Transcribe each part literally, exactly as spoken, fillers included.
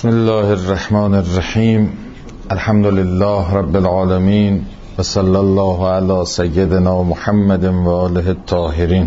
بسم الله الرحمن الرحیم. الحمد لله رب العالمین و صلی الله علی سیدنا محمد و آله الطاهرین.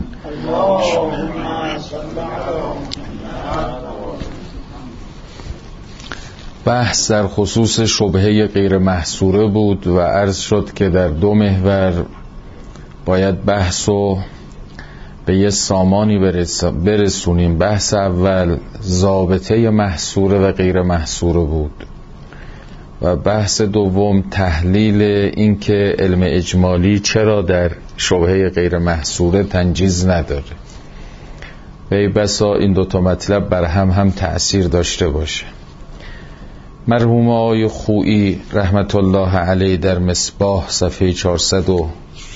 بحث در خصوص شبهه غیر محصوره بود و عرض شد که در دو محور باید بحثو به یه سامانی برسونیم. بحث اول ضابطه محصوره و غیر محصوره بود و بحث دوم تحلیل این که علم اجمالی چرا در شبهه غیر محصوره تنجیز نداره و ای بسا این دوتا مطلب بر هم هم تأثیر داشته باشه. مرحوم آقای خویی رحمت الله علیه در مصباح صفحه چهارصد و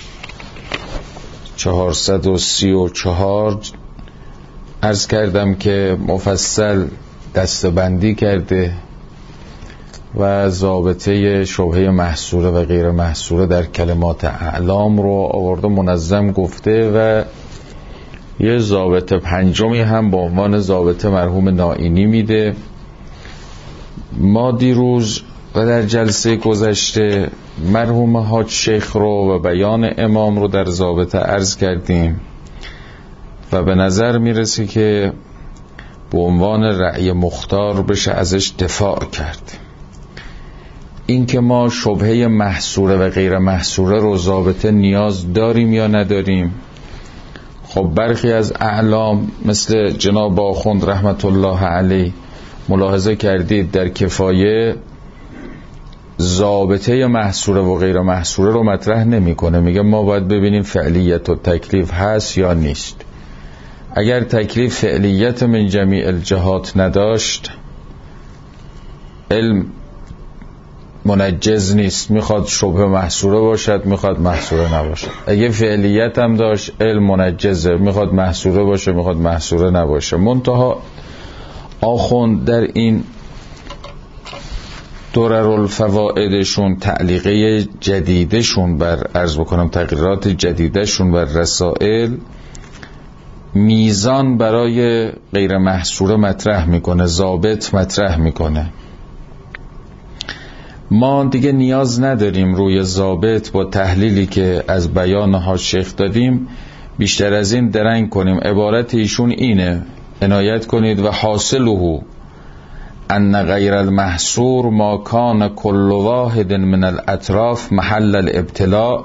چهارصد و سی و چهار عرض کردم که مفصل دسته‌بندی کرده و ضابطه شبهه محصوره و غیر محصوره در کلمات اعلام رو آورده منظم گفته و یه ضابطه پنجمی هم با عنوان ضابطه مرحوم نائینی میده. ما دیروز و در جلسه گذشته مرحوم حاج شیخ رو و بیان امام رو در ضابطه عرض کردیم و به نظر میرسه که به عنوان رأی مختار بشه ازش دفاع کرد. این که ما شبهه محصوره و غیر محصوره رو ضابطه نیاز داریم یا نداریم، خب برخی از اعلام مثل جناب آخوند رحمت الله علیه ملاحظه کردید در کفایه ضابطه محصوره و غیر محصوره رو مطرح نمیکنه، میگه ما باید ببینیم فعلیت و تکلیف هست یا نیست. اگر تکلیف فعلیت من جمیع الجهات نداشت علم منجز نیست، میخواد شبه محصوره باشد میخواد محصوره نباشد. اگه فعلیت هم داشت علم منجزه، میخواد محصوره باشه میخواد محصوره نباشه. منتها آخوند در این دررالفوائدشون تعلیقه جدیدشون بر عرض بکنم تغییرات جدیدشون بر رسائل میزان برای غیر محصوره مطرح میکنه، ضابط مطرح میکنه. ما دیگه نیاز نداریم روی ضابط با تحلیلی که از بیان حاج شیخ دادیم بیشتر از این درنگ کنیم. عبارت ایشون اینه، عنایت کنید: و حاصله ان غیر المحصور ما کان کل واحد من الاطراف محل الابتلاء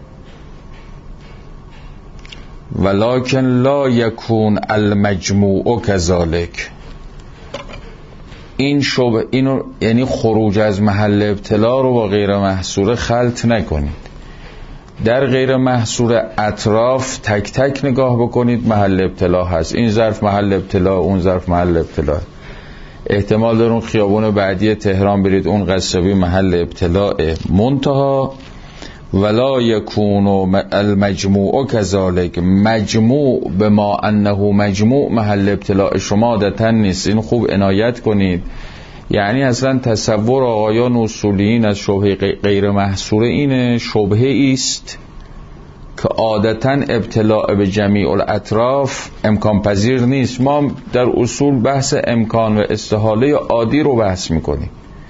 ولكن لا يكون المجموع كذلك. این شبه اینو یعنی خروج از محل ابتلا رو با غیر محصور خلط نکنید. در غیر محصور اطراف تک تک نگاه بکنید محل ابتلا هست، این ظرف محل ابتلا، اون ظرف محل ابتلا. احتمال دارون خیابون بعدی تهران برید اون قصبی محل ابتلاء. منتها ولا یکون المجموع کذالک، مجموع به ما انه مجموع محل ابتلاء شما عادتا نیست. این خوب عنایت کنید. یعنی اصلا تصور آقایان اصولیین از شبهه غیر محصوره اینه شبهه است که عادتا ابتلاء به جمیع الاطراف امکان پذیر نیست. ما در اصول بحث امکان و استحاله عادی رو بحث میکنیم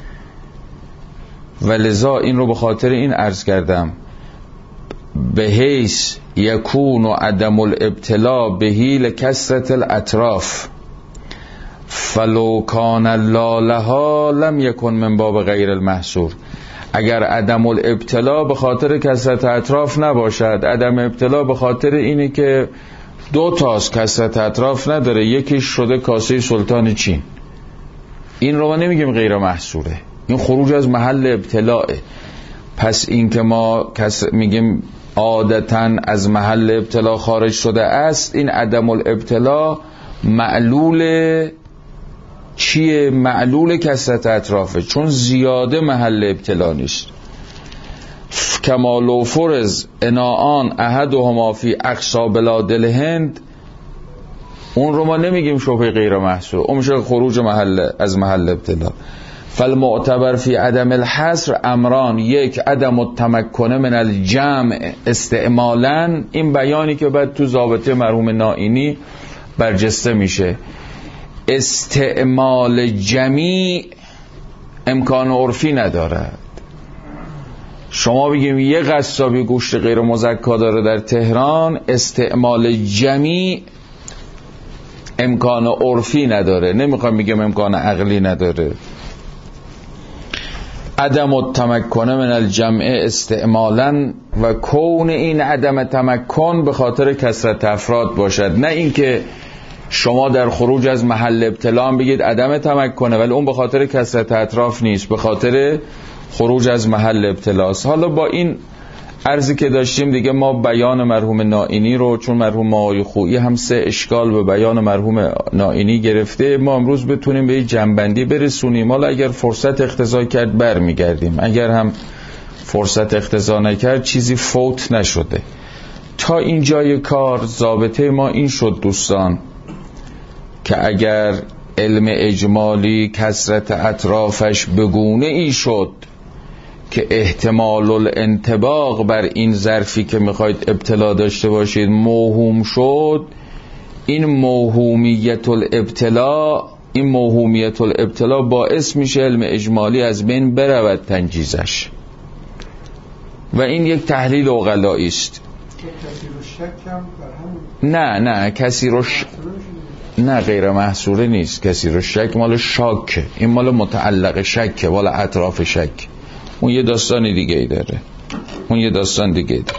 و لذا این رو به خاطر این عرض کردم به حیث یکون و عدم الابتلاء بهی لکثرت الاطراف فلو کان لالها لم یکن من باب غیر المحصور. اگر عدم الابتلا به خاطر کثرت اطراف نباشد، عدم ابتلا به خاطر اینه که دو تاست کثرت اطراف نداره، یکیش شده کاسه سلطان چین، این رو ما نمیگیم غیر محصوره، این خروج از محل ابتلاه. پس این که ما میگیم عادتا از محل ابتلا خارج شده است، این عدم الابتلا معلول چیه؟ معلول کثرت اطرافه، چون زیاده محل ابتلا نیست. کمالو فرز اناان احدهما فی اقصا بلاد الهند، اون رو ما نمیگیم شبهه غیر محصور، اون میشه خروج محل از محل ابتلا. فالمعتبر فی عدم الحصر امران: یک، عدم التمکن من الجمع استعمالا، این بیانی که بعد تو ضابطه مرحوم نائینی برجسته میشه. استعمال جمیع امکان عرفی ندارد. شما بگیم یه قصابی گوشت غیر مزکا داره در تهران، استعمال جمیع امکان عرفی نداره. نمیخوام بگم امکان عقلی نداره. عدم التمکن من الجمع استعمالا و کون این عدم تمکن به خاطر کثرت افراد باشد، نه اینکه شما در خروج از محل ابتلا بگید عدم تمکنه ولی اون به خاطر کثرت اطراف نیست، به خاطر خروج از محل ابتلاست. حالا با این عرضی که داشتیم دیگه ما بیان مرحوم نائینی رو، چون مرحوم آقای خویی هم سه اشکال به بیان مرحوم نائینی گرفته، ما امروز بتونیم به جنبندی برسونیم. حالا اگر فرصت اقتضا کرد بر میگردیم، اگر هم فرصت اقتضا نکرد چیزی فوت نشده. تا این جای کار ضابطه ما این شد دوستان که اگر علم اجمالی کثرت اطرافش بگونه ای شد که احتمال الانطباق بر این ظرفی که میخواید ابتلا داشته باشید موهوم شد، این موهومیت الابتلا این موهومیت الابتلا باعث میشه علم اجمالی از بین برود تنجیزش، و این یک تحلیل عقلایی است. نه نه کسی رو ش... نه غیر محصوره نیست. کسی رو شک مال شاکه، این مال متعلق شکه، مال اطراف شک. اون یه داستان دیگه ای داره اون یه داستان دیگه ای داره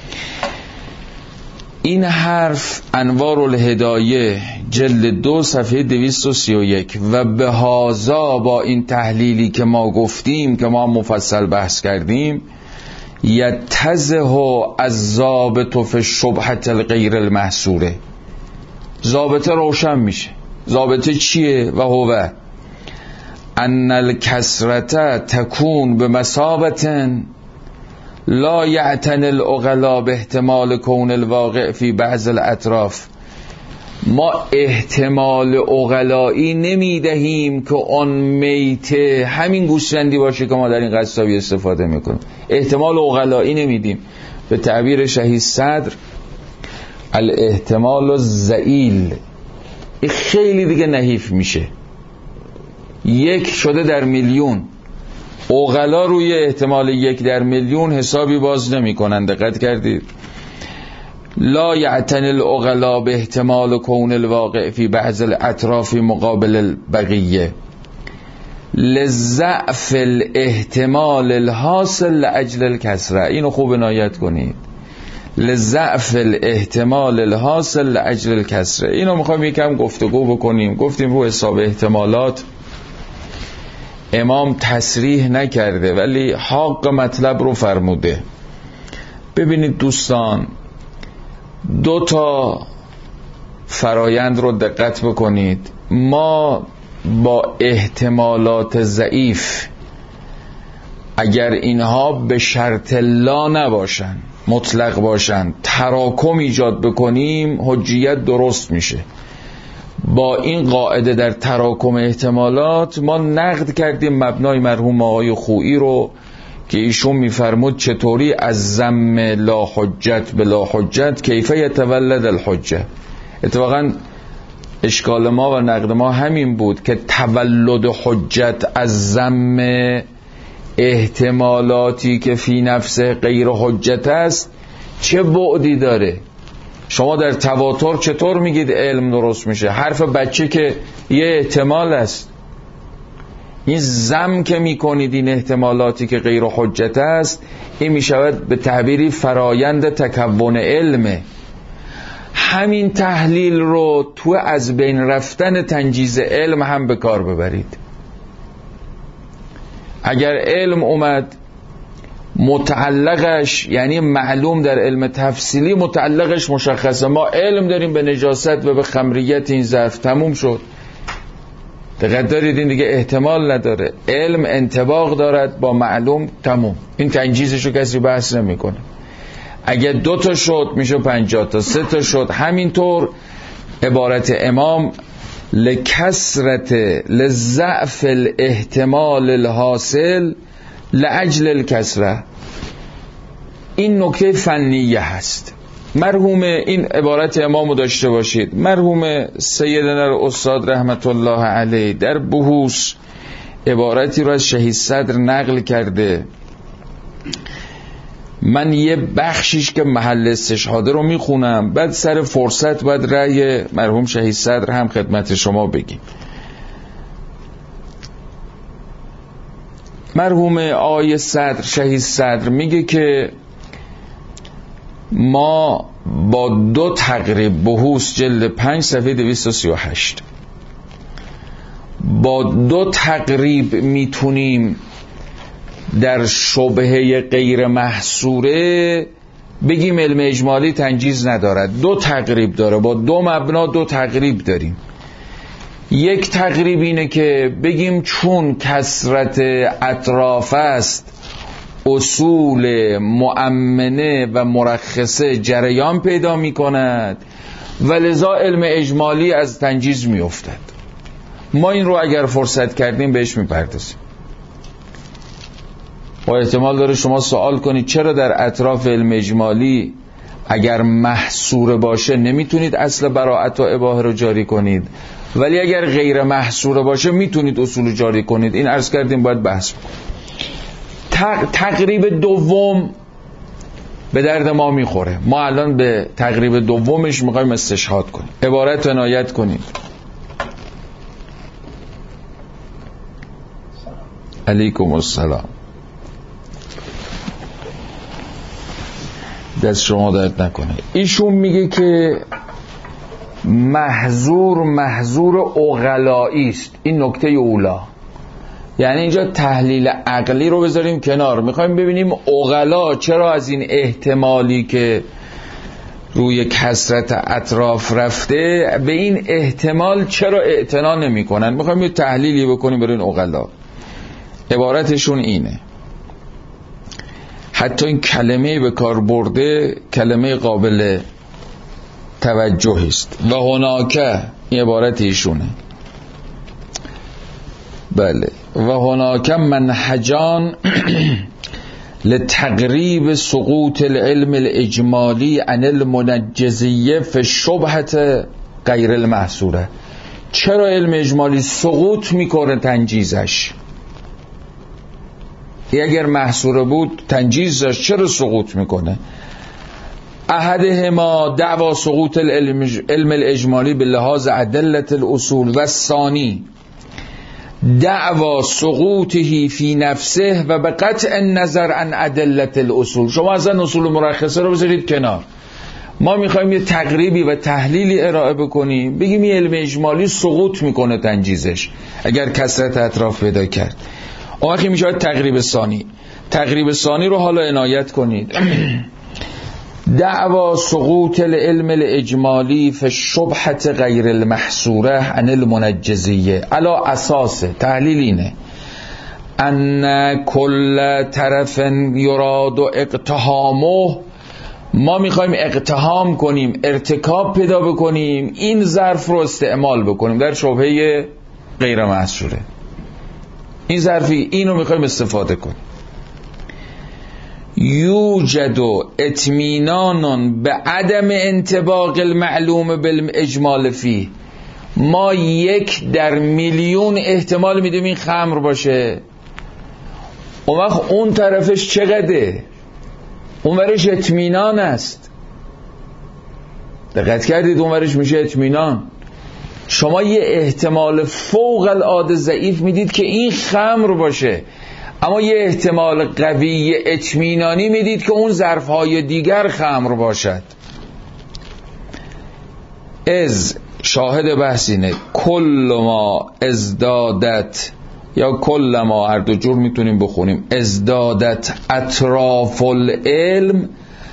این حرف انوار الهدایه جلد دو صفحه دویست و سی و یک و به هازا با این تحلیلی که ما گفتیم که ما مفصل بحث کردیم یتضح از ضابط فی شبهة الغیر المحصوره، ضابطه روشن میشه. ضابطه چیه؟ و هو ان الکثرة تکون بمثابة لا یعتنی العقلاء به احتمال کون الواقع فی بعض الاطراف. ما احتمال عقلایی نمیدهیم که آن میته همین گوسفندی باشه که ما در این قصابی استفاده میکنیم. احتمال عقلایی نمیدیم. به تعبیر شهید صدر الاحتمال الضئیل، این خیلی دیگه نحیف میشه. یک شده در میلیون. عقلا روی احتمال یک در میلیون حسابی باز نمی کنند. دقت کردید؟ لا یعتنی العقلاء به احتمال کون الواقع فی بعض الاطراف مقابل البقیه لضعف الاحتمال الحاصل لاجل الکثره. اینو خوب عنایت کنید. لضعف الاحتمال الحاصل لاجل الکثره. اینو میخوایم یکم گفتگو بکنیم. گفتیم رو حساب احتمالات امام تصریح نکرده ولی حق مطلب رو فرموده. ببینید دوستان، دو تا فرایند رو دقت بکنید. ما با احتمالات ضعیف اگر اینها به شرط لا نباشن، مطلق باشن، تراکم ایجاد بکنیم حجیت درست میشه. با این قاعده در تراکم احتمالات ما نقد کردیم مبنای مرحوم آقای خویی رو که ایشون میفرمود چطوری از ضم لا حجت به لا حجت کیف یتولد الحجه. اتفاقا اشکال ما و نقد ما همین بود که تولد حجت از ضم احتمالاتی که فی نفس غیر حجت است چه بعدی داره. شما در تواتر چطور میگید علم درست میشه؟ حرف بچه که یه احتمال است. این ضم که میکنید این احتمالاتی که غیر حجت است، این میشود به تعبیری فرایند تکون علمه. همین تحلیل رو تو از بین رفتن تنجیز علم هم به کار ببرید. اگر علم اومد متعلقش، یعنی معلوم در علم تفصیلی متعلقش مشخصه، ما علم داریم به نجاست و به خمریت این ظرف، تموم شد. دقت دارید؟ این دیگه احتمال نداره. علم انطباق دارد با معلوم، تموم. این تنجیزشو کسی بحث نمیکنه. اگه دو تا شد میشه پنجاه تا، سه تا شد همینطور. عبارت امام لکثرت لضعف الاحتمال الحاصل لاجل الکثره، این نکته فنیه هست. مرحوم، این عبارت امامو داشته باشید، مرحوم سیدنا الاستاد رحمت الله علیه در بحوث عبارتی رو از شهید صدر نقل کرده. من یه بخشیش که محل استشهاده رو میخونم، بعد سر فرصت بعد رأی مرحوم شهید صدر هم خدمت شما بگیم. مرحوم آقای صدر، شهید صدر، میگه که ما با دو تقریب، بحوث جلد پنج صفحه دویست و سی و هشت، با دو تقریب میتونیم در شبهه غیر محصوره بگیم علم اجمالی تنجیز ندارد. دو تقریب داره، با دو مبنا دو تقریب داریم. یک تقریب اینه که بگیم چون کثرت اطراف است اصول مؤمنه و مرخصه جریان پیدا می کند و لذا علم اجمالی از تنجیز می افتد. ما این رو اگر فرصت کردیم بهش می پردازیم. و احتمال داره شما سوال کنید چرا در اطراف علم اجمالی اگر محصور باشه نمیتونید اصل براءت و اباحه رو جاری کنید، ولی اگر غیر محصور باشه میتونید اصول جاری کنید؟ این عرض کردیم باید بحث کنیم. تقریب دوم به درد ما میخوره. ما الان به تقریب دومش میخوایم استشهاد کنیم. عبارت عنایت کنید. علیکم السلام. دست شما درد نکنه. ایشون میگه که محظور محظور عقلایی است. این نکته اولا، یعنی اینجا تحلیل عقلی رو بذاریم کنار، میخوایم ببینیم عقلا چرا از این احتمالی که روی کثرت اطراف رفته به این احتمال چرا اعتنا نمی کنن. میخوایم یه تحلیلی بکنیم برای این عقلا. عبارتشون اینه، حتی این کلمه به کار برده کلمه قابل توجهی است. و هناکه، این عبارت ایشونه، بله، و هناکه منهجان لتقریب سقوط العلم الاجمالی عن المنجزیه فی شبهت غیر المحصوره. چرا علم اجمالی سقوط میکنه تنجیزش؟ اگر محصوره بود تنجیز داشت، چرا سقوط میکنه؟ احدهما دعوا سقوط العلم علم الاجمالی به لحاظ ادلت الاصول و ثانی دعوا سقوطه فی نفسه و به قطع النظر عن ادلت الاصول. شما اصلا اصول مرخصه رو بذارید کنار، ما میخوایم یه تقریبی و تحلیلی ارائه بکنیم، بگیم یه علم اجمالی سقوط میکنه تنجیزش اگر کثرت اطراف پیدا کرد. اون وقتی میشه تقریب ثانی. تقریب ثانی رو حالا عنایت کنید. دعوا سقوط العلم الاجمالی فی شبهت غیر المحصوره عن المنجزیه علی اساس تحلیل اینه ان کل طرف یراد اقتحامه، ما میخوایم اقتحام کنیم، ارتکاب پیدا بکنیم، این ظرف رو استعمال بکنیم در شبهه غیر محصوره. این ظرفی اینو میخوایم استفاده کنیم. یوجد اطمینان به عدم انطباق المعلوم بالاجمال فی، ما یک در میلیون احتمال میدیم این خمر باشه. اون وقت اون طرفش چقدره؟ اون ورش اطمینان است. دقت کردید؟ اون ورش میشه اطمینان. شما یه احتمال فوق العاده ضعیف میدید که این خمر باشه، اما یه احتمال قوی اطمینانی میدید که اون ظرفهای دیگر خمر باشد. از شاهد بحثینه کل ما ازدادت، یا کل ما، هر دو جور میتونیم بخونیم، ازدادت اطراف العلم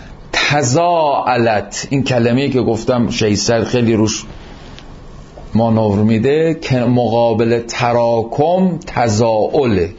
تزاعلت. این کلمه‌ای که گفتم شهید صدر خیلی روش مانور میده که مقابل تراکم تزاعله،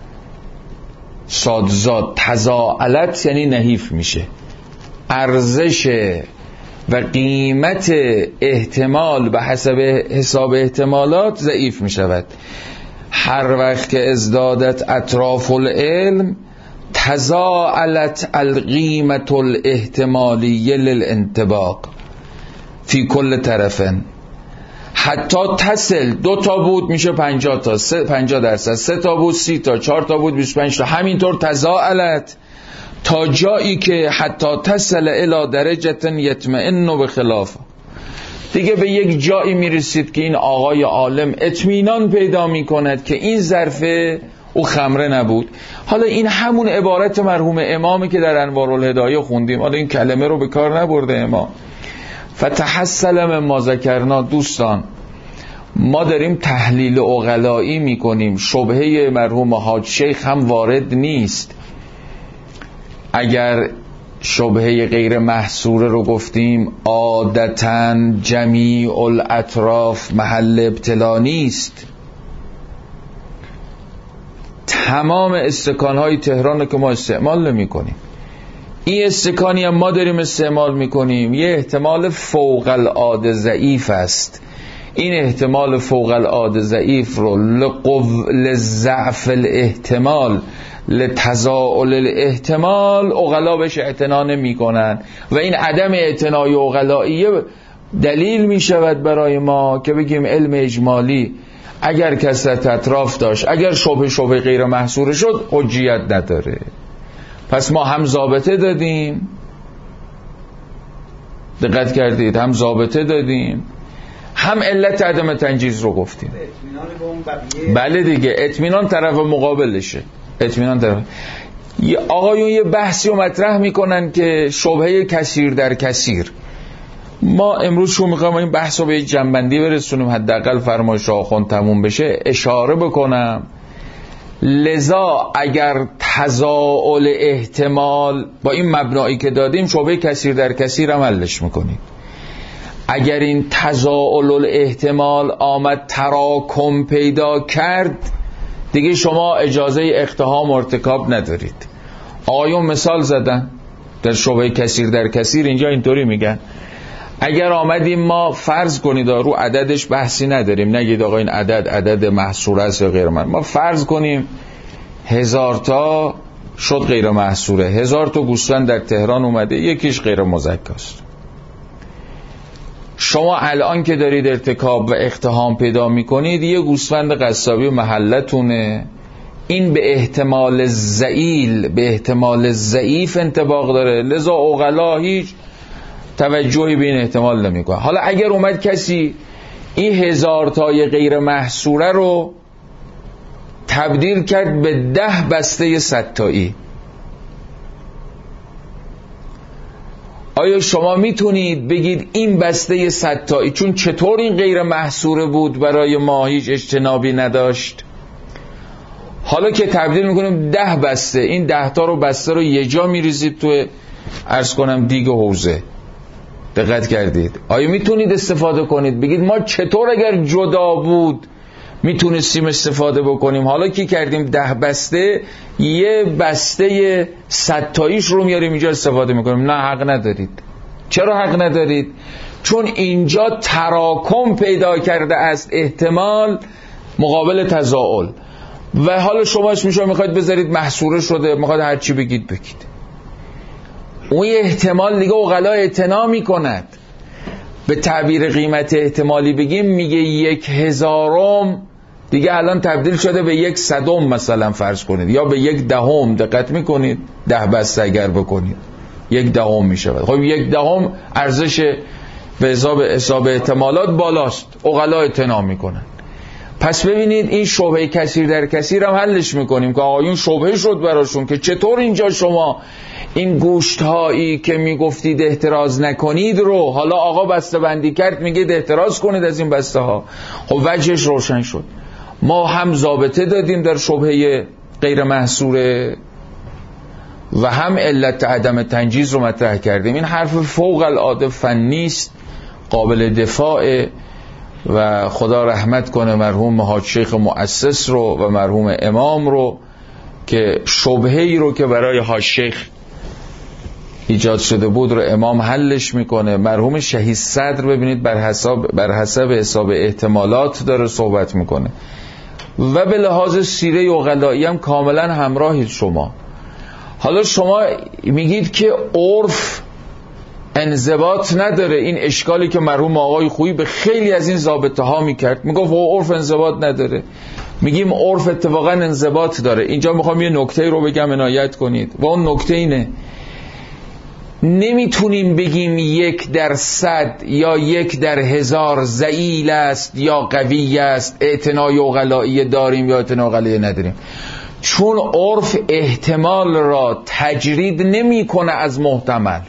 صادزاد تزاعلت یعنی نحیف میشه، ارزش و قیمت احتمال به حسب حساب احتمالات ضعیف میشود. هر وقت که ازدادت اطراف العلم تزاعلت القیمة الاحتمالیه للانطباق فی کل طرفن حتی تصل، دو تا بود میشه پنجاه تا، سه پنجاه درصد، سه تا بود سی تا، چهار تا بود بیست و پنج تا، همینطور تزاعلت تا جایی که حتی تصل الی درجه یطمئن بخلاف، دیگه به یک جایی میرسید که این آقای عالم اطمینان پیدا میکند که این ظرفه او خمره نبود. حالا این همون عبارت مرحوم امامی که در انوارالهدایه خوندیم، حالا این کلمه رو به کار نبرده امام. فتحصل من ما ذکرنا. دوستان ما داریم تحلیل عقلایی میکنیم، شبهه مرحوم حاج شیخ هم وارد نیست. اگر شبهه غیر محصوره رو گفتیم عادتاً جمیع الاطراف محل ابتلا نیست. تمام استکانهای تهران که ما استعمال نمی کنیم، این استکانی هم ما داریم استعمال میکنیم، یه احتمال فوق العاده ضعیف است. این احتمال فوق العاده ضعیف رو لضعف الاحتمال لتضاعل الاحتمال عقلا بهش اعتنا نمی کنن و این عدم اعتنای عقلاییه دلیل می شود برای ما که بگیم علم اجمالی اگر کثرت اطراف داشت، اگر شبه شبه غیر محصور شد، حجیت نداره. پس ما هم ضابطه دادیم، دقت کردید، هم ضابطه دادیم، هم علت عدم تنجیز رو گفتیم. بله دیگه، اطمینان طرف مقابلشه. اطمینان طرف آقایون یه بحثی رو مطرح میکنن که شبهه کثیر در کثیر. ما امروز شو میخوایم این بحث رو به جنبندی برسونیم، حداقل فرمایش آخوند تموم بشه. اشاره بکنم لذا اگر تزاعل احتمال با این مبنایی که دادیم، شبهه کثیر در کثیر هم حلش میکنیم. اگر این تزاعل الاحتمال آمد تراکم پیدا کرد، دیگه شما اجازه اقتحام ارتکاب ندارید. آقایون مثال زدن در شبهه کثیر در کثیر، اینجا اینطوری میگن اگر آمدیم ما فرض کنید، رو عددش بحثی نداریم، نگید آقا این عدد عدد محصور است یا غیر محصور، ما فرض کنیم هزار تا شد غیر محصوره، هزار تا گوسفند در تهران اومده، یکیش غیر مزکاست. شما الان که دارید ارتکاب و اقتحام پیدا میکنید، یه گوسفند قصابی محلتونه، این به احتمال ضئیل به احتمال ضعیف انطباق داره، لذا عقلا هیچ توجهی به این احتمال نمیکنه. حالا اگر اومد کسی این هزار تای غیر محصوره رو تبدیل کرد به ده بسته صد تایی، آیا شما میتونید بگید این بسته صد تایی چون چطور این غیر محصوره بود برای ما هیچ اجتنابی نداشت، حالا که تبدیل میکنیم ده بسته، این ده تا رو بسته رو یه جا میریزید تو عرض کنم دیگ حوزه، دقت کردید؟ آیا میتونید استفاده کنید بگید ما چطور اگر جدا بود میتونستیم استفاده بکنیم، حالا که کردیم ده بسته، یه بسته صد تاییش رو میاریم اینجا استفاده میکنیم؟ نه، حق ندارید. چرا حق ندارید؟ چون اینجا تراکم پیدا کرده است احتمال مقابل تزاعل، و حالا شما اسمشو میخواید بذارید محصوره شده، میخواید هر چی بگید بگید، اون احتمال دیگه عقلا اعتنا میکند. به تعبیر قیمت احتمالی بگیم، میگه یک هزارم دیگه الان تبدیل شده به یک صدم مثلا فرض کنید، یا به یک دهم. دقت میکنید؟ ده بسته اگر بکنید یک دهم میشه. خب یک دهم ارزش به حساب حساب احتمالات بالاست، عقلا اعتنا میکنن. پس ببینید این شبهه کثیر در کثیر هم حلش میکنیم که آقایون شبهه شد براشون که چطور اینجا شما این گوشت هایی که میگفتید احتراز نکنید رو حالا آقا بسته بندی کرد، میگید احتراز کنید از این بسته ها. خب وجهش روشن شد. ما هم ضابطه دادیم در شبهه غیر محصوره و هم علت عدم تنجیز رو مطرح کردیم. این حرف فوق العاده فنی است، قابل دفاع، و خدا رحمت کنه مرحوم حاج شیخ مؤسس رو و مرحوم امام رو که شبهه‌ای رو که برای حاج شیخ ایجاد شده بود رو امام حلش میکنه. مرحوم شهید صدر ببینید بر حساب بر حسب حساب احتمالات داره صحبت میکنه و به لحاظ سیره عقلایی هم کاملا همراهید شما. حالا شما میگید که عرف انضباط نداره. این اشکالی که مرحوم آقای خویی به خیلی از این ضابطه ها میکرد، میگفت عرف انضباط نداره. میگیم عرف اتفاقا انضباط داره. اینجا میخوام یه نکته رو بگم عنایت کنید و اون نکته اینه، نمیتونیم بگیم یک در صد یا یک در هزار ضئیل است یا قوی است، اعتنای عقلایی داریم یا اعتنای عقلایی نداریم، چون عرف احتمال را تجرید نمی کنه از محتمل.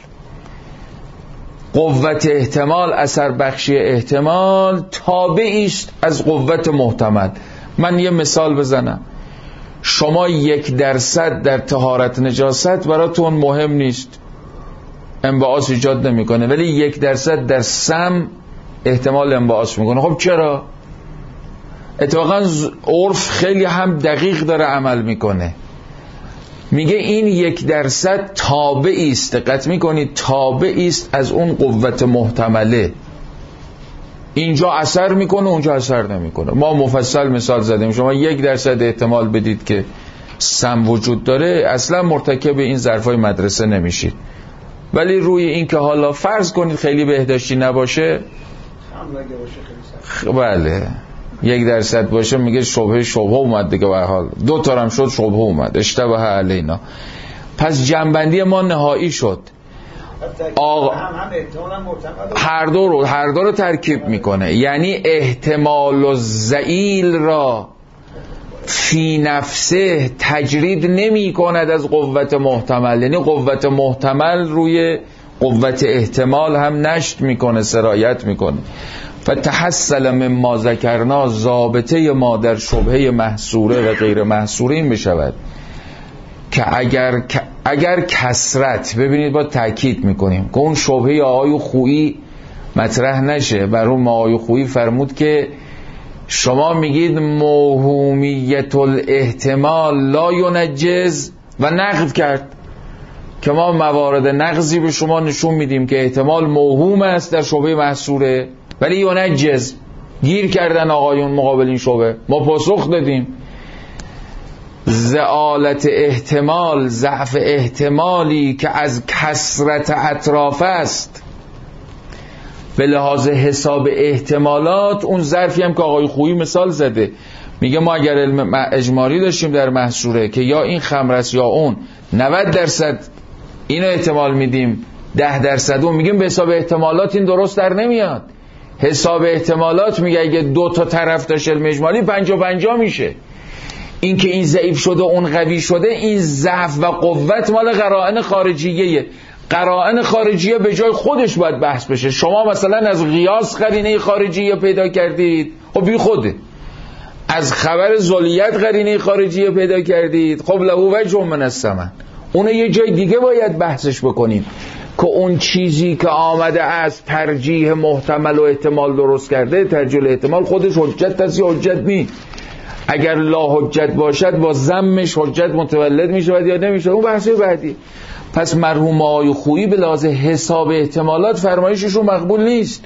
قوت احتمال، اثر بخشی احتمال تابعی است از قوت محتمل. من یه مثال بزنم، شما یک درصد در طهارت نجاست براتون مهم نیست، انبعاث ایجاد نمیکنه، ولی یک درصد در سم احتمال انبعاث میکنه. خب چرا؟ اتفاقا عرف خیلی هم دقیق داره عمل میکنه، میگه این یک درصد تابعی است، دقت میکنید، تابعی است از اون قوت محتمله، اینجا اثر میکنه اونجا اثر نمیکنه. ما مفصل مثال زدیم، شما یک درصد احتمال بدید که سم وجود داره، اصلا مرتکب این ظرفای مدرسه نمیشید. ولی روی این که حالا فرض کنید خیلی بهداشتی نباشه، بله یک درصد باشه، میگه شبهه شبهه اومد دیگه، به حال دو تا هم شد شبهه اومد، اشتباه علینا. پس جنبندی ما نهایی شد. آقا هر دو رو هر دو رو ترکیب میکنه، یعنی احتمال الضئیل را فی نفسه تجرید نمی کند از قوت محتمل، یعنی قوت محتمل روی قوت احتمال هم نشت میکنه، سرایت میکنه. فتحصل مما ذکرنا، ضابطه ما در شبهه محصوره و غیر محصوره این بشود که اگر اگر کسرت، ببینید با تأکید میکنیم که اون شبهه آقای خویی مطرح نشه. برای آقای خویی فرمود که شما میگید موهومیت الاحتمال لا ینجز و نقض کرد که ما موارد نقضی به شما نشون میدیم که احتمال موهوم است در شبهه محصوره ولی ینجز، گیر کردن آقایون مقابل این شبهه، ما پاسخ دادیم. زعالت احتمال، ضعف احتمالی که از کثرت اطراف است به لحاظ حساب احتمالات، اون ظرفی هم که آقای خویی مثال زده، میگه ما اگر علم اجمالی داشتیم در محصوره که یا این خمر است یا اون، نود درصد اینو احتمال میدیم، ده درصد اون، میگیم به حساب احتمالات این درست در نمیاد. حساب احتمالات میگه اگه دو تا طرف داشت علم اجمالی پنجا پنجا میشه. این که این ضعیف شده اون قوی شده، این ضعف و قوت مال قرائن خارجیه. قرائن خارجیه به جای خودش باید بحث بشه. شما مثلا از قیاس قرینه خارجیه پیدا کردید، خب بی خوده. از خبر ذلیت قرینه خارجیه پیدا کردید، خب له وجه من الثمن. اون یه جای دیگه باید بحثش بکنیم که اون چیزی که آمده از ترجیح محتمل و احتمال درست کرده، ترجیح احتمال خودش حجت هست یا حجت نی. اگر لا حجت باشد با ضمش حجت متولد میشه یا نمیشه، اون بحثه بعدی. پس مرحوم آقای خویی به لحاظ حساب احتمالات فرمایششون مقبول نیست.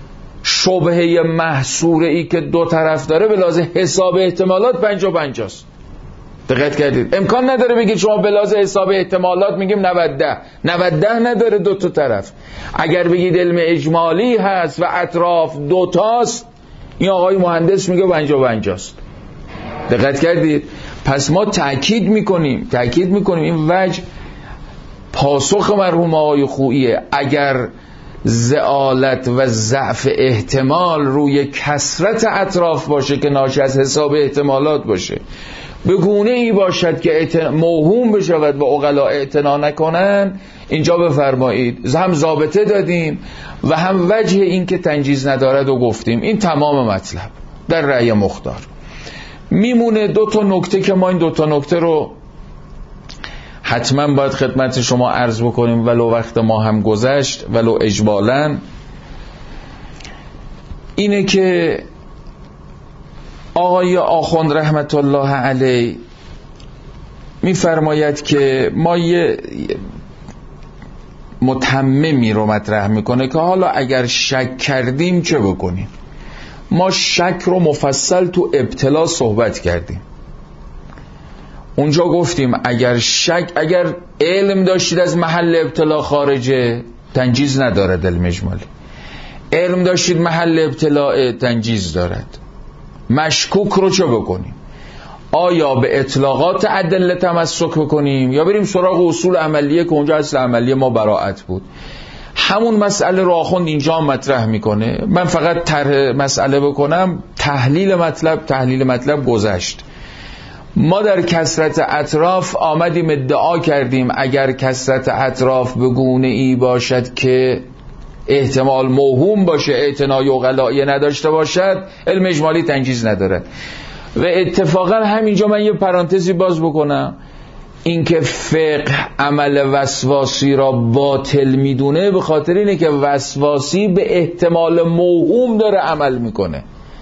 شبهه محصوره ای که دو طرف داره به لحاظ حساب احتمالات پنجا پنجاست. دقت کردید؟ امکان نداره بگید شما به لحاظ حساب احتمالات میگیم نود ده نود ده نداره دو تا طرف. اگر بگید علم اجمالی هست و اطراف دو تاست، این آقای مهندس میگه پنجا پنجاست. دقت کردید؟ پس ما تأکید میکنیم تأکید میکنیم این وجه پاسخ مرحوم آقای خوییه. اگر زعالت و ضعف احتمال روی کثرت اطراف باشه که ناشی از حساب احتمالات باشه، به گونه ای باشد که موهوم بشود و عقلا اعتنا نکنن، اینجا بفرمایید هم ضابطه دادیم و هم وجه این که تنجیز ندارد و گفتیم. این تمام مطلب در رأی مختار. میمونه دو تا نکته که ما این دو تا نکته رو حتما باید خدمت شما عرض بکنیم، ولو وقت ما هم گذشت ولو اجمالاً. اینه که آقای آخوند رحمت الله علیه میفرماید که ما یه متممی رو مطرح میکنه که حالا اگر شک کردیم چه بکنیم. ما شک رو مفصل تو ابتلا صحبت کردیم. اونجا گفتیم اگر شک اگر علم داشتید از محل ابتلا خارجه تنجیز ندارد علم اجمالی، علم داشتید محل ابتلا تنجیز دارد. مشکوک رو چه بکنیم؟ آیا به اطلاقات ادله تمسک بکنیم یا بریم سراغ اصول عملیه که اونجا اصل عملیه ما براءت بود؟ همون مسئله رو آخوند اینجا مطرح میکنه. من فقط طرح مسئله بکنم، تحلیل مطلب تحلیل مطلب گذشت. ما در کثرت اطراف آمدیم ادعا کردیم اگر کثرت اطراف به گونه ای باشد که احتمال موهوم باشه، اعتنای عقلایی نداشته باشد، علم اجمالی تنجیز ندارد. و اتفاقا همینجا من یه پرانتزی باز بکنم، اینکه فقه عمل وسواسی را باطل میدونه به خاطر اینه که وسواسی به احتمال موهوم داره عمل میکنه.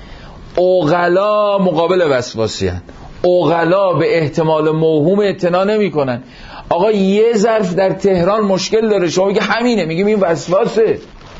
عقلا مقابل وسواسی هن. عقلا به احتمال موهوم اعتنا نمی کنن. آقا یه ظرف در تهران مشکل داره، شما میگه همینه، میگیم این وسواسه.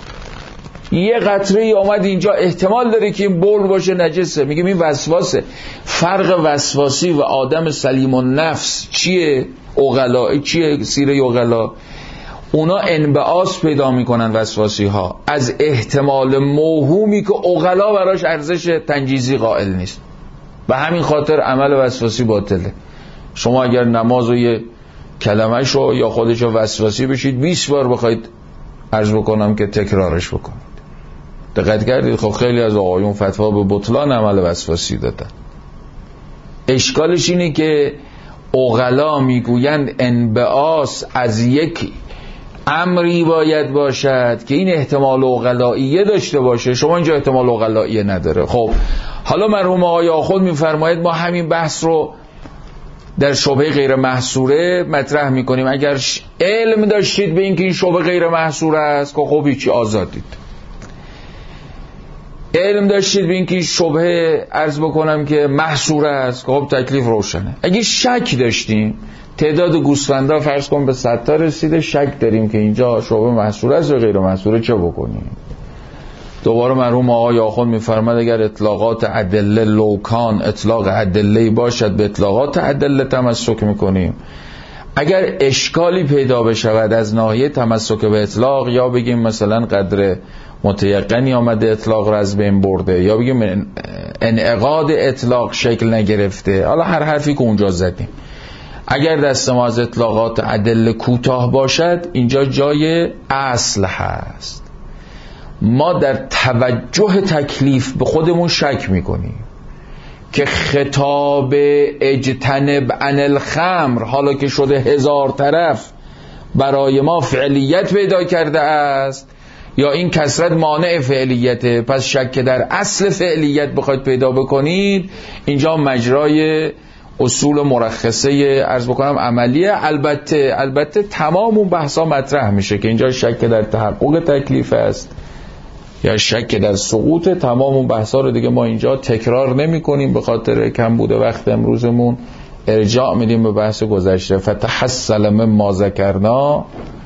یه قطره ای آمد اینجا احتمال داره که این بول باشه نجسه، میگیم این وسواسه. فرق وسواسی و آدم سلیم النفس چیه؟ عقلا چیه؟ سیره عقلا اونا انبعاث پیدا میکنن وسواسی ها از احتمال موهومی که عقلا براش ارزش تنجیزی قائل نیست. به همین خاطر عمل وسواسی باطله. شما اگر نماز و یه کلمه شو یا خودشو وسواسی بشید بیست بار بخواید عرض بکنم که تکرارش بکنید. دقت کردید؟ خب خیلی از آقایون فتوا به بطلان عمل وسواسی دادن. اشکالش اینه که عقلا میگویند انبعاث از یک امری باید باشد که این احتمال عقلاییه داشته باشه. شما اینجا احتمال عقلاییه نداره. خب حالا مرحوم آقای آخوند میفرماید ما همین بحث رو در شبهه غیر محصوره مطرح میکنیم. اگر علم داشتید به اینکه این شبهه غیر محصوره است که خب هیچی آزادید. علم داشتید به اینکه این شبهه عرض بکنم که محصوره است که خب تکلیف روشنه. اگه شک داشتیم تعداد گوسفندا فرض کن به صد تا رسیده، شک داریم که اینجا شبهه محصوره است یا غیر محصوره، چه بکنیم؟ دوباره مرحوم آقای آخوند میفرماد اگر اطلاقات ادله لوکان اطلاق ادله باشد به اطلاقات ادله تمسک میکنیم. اگر اشکالی پیدا بشود از ناحیه تمسک به اطلاق، یا بگیم مثلا قدر متیقنی آمده اطلاق را از بین برده، یا بگیم انعقاد اطلاق شکل نگرفته، حالا هر حرفی که اونجا زدیم، اگر دست ما از اطلاقات ادله کوتاه باشد اینجا جای اصل هست. ما در توجه تکلیف به خودمون شک میکنیم که خطاب اجتنب عن الخمر حالا که شده هزار طرف برای ما فعلیت پیدا کرده است یا این کثرت مانع فعلیته. پس شک در اصل فعلیت بخواید پیدا بکنید اینجا مجرای اصول مرخصه عرض بکنم عملیه. البته البته تمام اون بحثا مطرح میشه که اینجا شک در تحقق تکلیف است یا شک در سقوط. تمام اون بحثا رو دیگه ما اینجا تکرار نمی کنیم به خاطر کم بوده وقت امروزمون. ارجاع میدیم به بحث گذشته. فتحصل مما ذکرنا،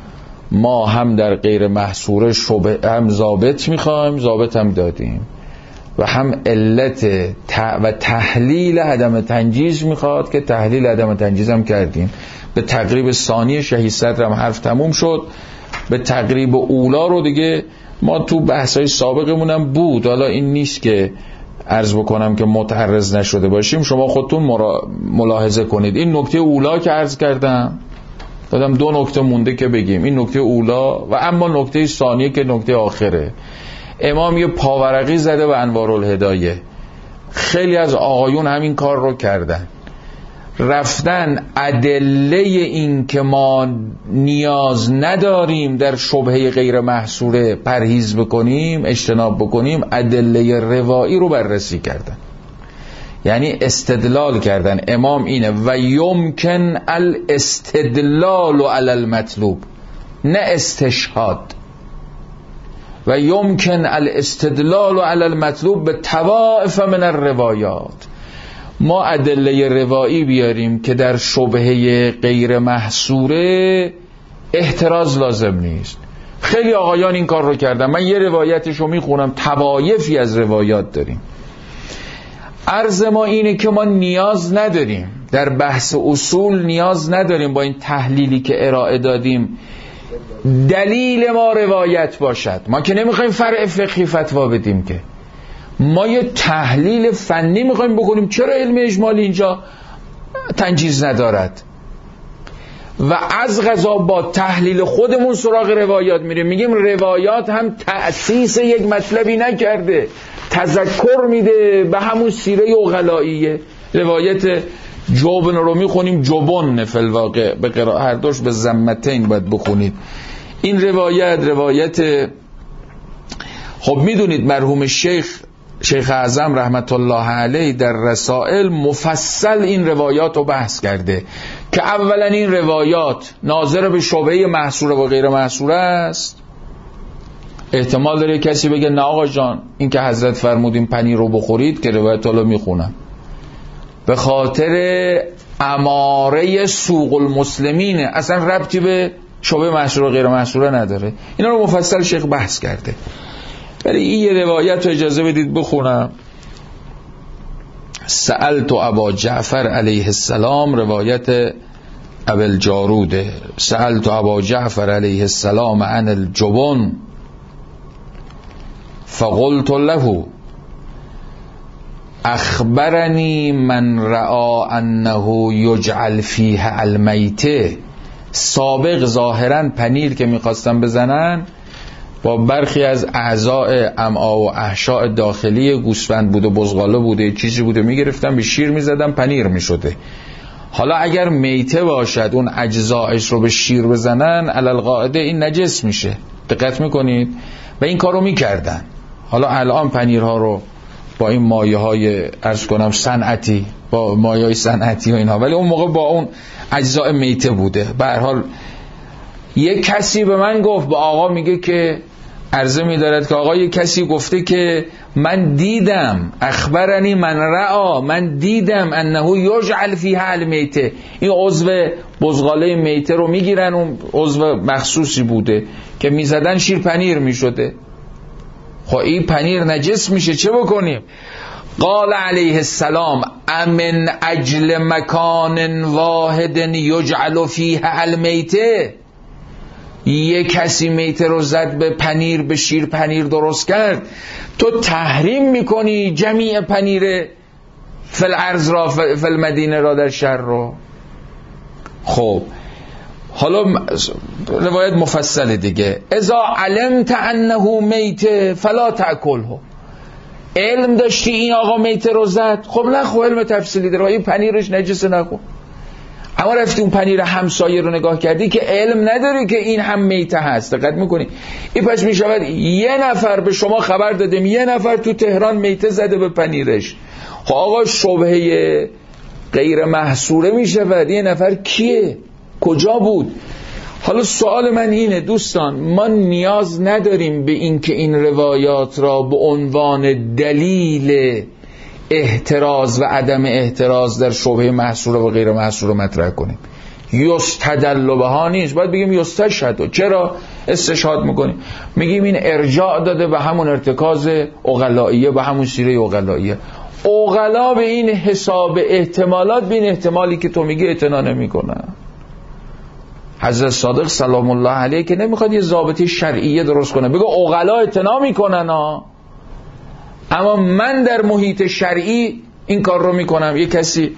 ما هم در غیر محصوره شبه هم ضابط میخوایم، ضابط هم دادیم، و هم علت و تحلیل عدم تنجیز میخواد که تحلیل عدم تنجیز هم کردیم. به تقریب ثانی شهید صدر هم حرف تموم شد. به تقریب اولا رو دیگه ما تو بحثای سابقمون هم بود، حالا این نیست که عرض بکنم که متعرض نشده باشیم. شما خودتون مرا... ملاحظه کنید. این نکته اولا که عرض کردم دادم دو نکته مونده که بگیم، این نکته اولا و اما نکته ثانیه که نکته آخره. امام یه پاورقی زده به انوارالهدایه. خیلی از آقایون همین کار رو کردن، رفتن ادله این که ما نیاز نداریم در شبهه غیر محصوره پرهیز بکنیم، اجتناب بکنیم، ادله روایی رو بررسی کردن، یعنی استدلال کردن. امام اینه و یمکن الاستدلال علی المطلوب، نه استشهاد. و یمکن الاستدلال علی المطلوب به طوائف من الروایات. ما ادله روایی بیاریم که در شبهه غیر محصوره احتراز لازم نیست. خیلی آقایان این کار رو کردن. من یه روایتشو میخونم، طوایفی از روایات داریم. عرض ما اینه که ما نیاز نداریم در بحث اصول نیاز نداریم با این تحلیلی که ارائه دادیم دلیل ما روایت باشد. ما که نمیخوایم فرع فقهی فتوا بدیم، که ما یه تحلیل فنی میخوایم بکنیم چرا علم اجمالی اینجا تنجیز ندارد، و از قضا با تحلیل خودمون سراغ روایات میریم، میگیم روایات هم تأسیس یک مطلبی نکرده، تذکر میده به همون سیره عقلائیه. روایت جبن رو میخونیم جبن فی الواقع، به قراءت هر دوش به ضمتین باید بخونید. این روایت روایت خب میدونید مرحوم شیخ شیخ اعظم رحمت الله علیه در رسائل مفصل این روایات رو بحث کرده که اولا این روایات ناظر به شبهه محصوره و غیر محصوره است. احتمال داره کسی بگه نه آقا جان این که حضرت فرمودین پنیر رو بخورید که روایت رو میخونم به خاطر اماره سوق المسلمینه، اصلا ربطی به شبهه محصوره و غیر محصوره نداره. اینا رو مفصل شیخ بحث کرده. ولی این یه روایت رو اجازه بدید بخونم. سألت ابا جعفر علیه السلام، روایت ابل جاروده. سألت ابا جعفر علیه السلام عن الجبن فقلت له اخبرنی من رأى انه یجعل فیه المیته. سابق ظاهرا پنیر که میخواستن بزنن با برخی از اعضاء امعا و احشاء داخلی گوسفند بوده، بزغاله بوده، چیزی بوده، میگرفتن به شیر میزدن پنیر میشده. حالا اگر میته باشد اون اجزایش رو به شیر بزنن علل قاعده این نجس میشه. دقت میکنید؟ و این کارو میکردن. حالا الان پنیرها رو با این مایه های عرض کنم صنعتی، با مایه های صنعتی و اینها، ولی اون موقع با اون اجزاء میته بوده. به هر حال یک کسی به من گفت، به آقا میگه که عرضه می‌دارد که آقا یک کسی گفته که من دیدم، اخبرنی من رأى، من دیدم انه یجعل فیها المیته. این عضو بزغاله میته رو میگیرن، اون عضو مخصوصی بوده که میزدن شیر پنیر میشده. خب این پنیر نجس میشه، چه بکنیم؟ قال علیه السلام امن اجل مکان واحد یجعل فیها المیته. یه کسی میته رو زد به پنیر، به شیر پنیر درست کرد، تو تحریم میکنی جمیع پنیر فل ارض را فل مدینه را در شهر رو. خب حالا روایت مفصل دیگه. اذا علمت انه میته فلا تاکله. علم داشتی این آقا میته رو زد، خب نخو، علم تفصیلی داره، این پنیرش نجسه نخو. اما رفتی اون پنیر همسایه رو نگاه کردی که علم نداری که این هم میته هست. دقت میکنی؟ این پس میشود یه نفر به شما خبر دادیم یه نفر تو تهران میته زده به پنیرش. خب آقا شبهه غیر محصوره میشود یه نفر کیه؟ کجا بود؟ حالا سوال من اینه دوستان، ما نیاز نداریم به این که این روایات را به عنوان دلیل احتراز و عدم احتراز در شبهه محصوره و غیر محصوره مطرح کنیم. یستدل بها نیست، باید بگیم یستشهد. چرا استشهاد میکنیم؟ میگیم این ارجاع داده به همون ارتکاز عقلائیه، به همون سیره عقلائیه. عقلا به این حساب احتمالات، به این احتمالی که تو میگی اعتنا نمیکنن. حضرت صادق سلام الله علیه که نمیخواد یه ضابطه شرعیه درست کنه بگه عقلا اعتنا میکنن ها، اما من در محیط شرعی این کار رو میکنم. یه کسی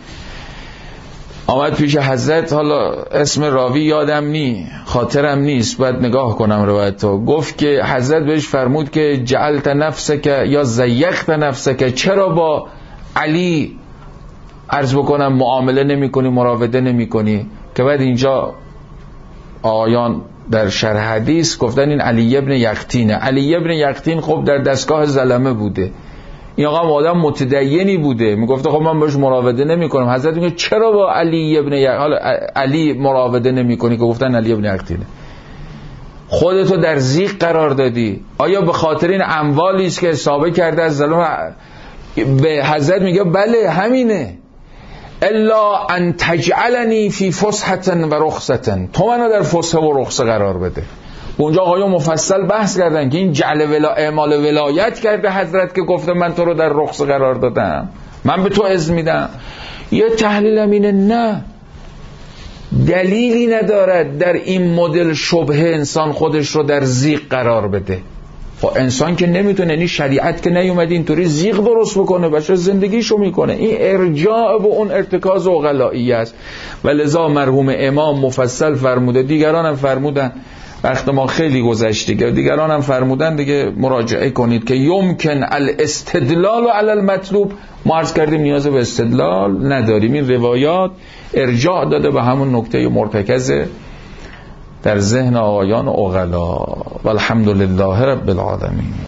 آمد پیش حضرت، حالا اسم راوی یادم نی، خاطرم نیست، باید نگاه کنم روایتو. گفت که حضرت بهش فرمود که جعلت نفسک یا زیخت نفسک، چرا با علی عرض بکنم معامله نمی کنی، مراوده نمی کنی؟ که بعد اینجا آیان در شرح حدیث گفتن این علی ابن یقطینه. علی ابن یقطین خب در دستگاه زلمه بوده، این آقا آدم متدینی بوده، میگفته خب من باش مراوده نمی کنم. حضرت میگه چرا با علی ابن یق... حالا علی مراوده نمی کنی؟ که گفتن علی ابن یقطینه. خودتو در ضیق قرار دادی. آیا به خاطر این اموالی است که حسابه کرده از ظلم؟ به حضرت میگه بله همینه. الا ان تجعلنی فی فسحة و رخصة، تو منو در فسحه و رخصه قرار بده. اونجا آقایون مفصل بحث کردن که این جعل ولا اعمال ولایت کرده حضرت که گفته من تو رو در رخصه قرار دادم، من به تو اذن میدم. یه تحلیل امینه نه، دلیلی ندارد در این مدل شبهه انسان خودش رو در زیغ قرار بده. خب انسان که نمیتونه، این شریعت که نیومد اینطوری زیغ درست بکنه، بشه زندگیشو میکنه. این ارجاع به اون ارتکاز عقلایی است و لذا مرحوم امام مفصل فرموده، دیگران هم فرمودن، وقت ما خیلی گذشته، دیگران هم فرمودن دیگه مراجعه کنید که یمکن الاستدلال علی المطلوب. ما عرض کردیم نیاز به استدلال نداریم، این روایات ارجاع داده به همون نکته مرتکز در ذهن آقایان عقلا. والحمدلله رب العالمین.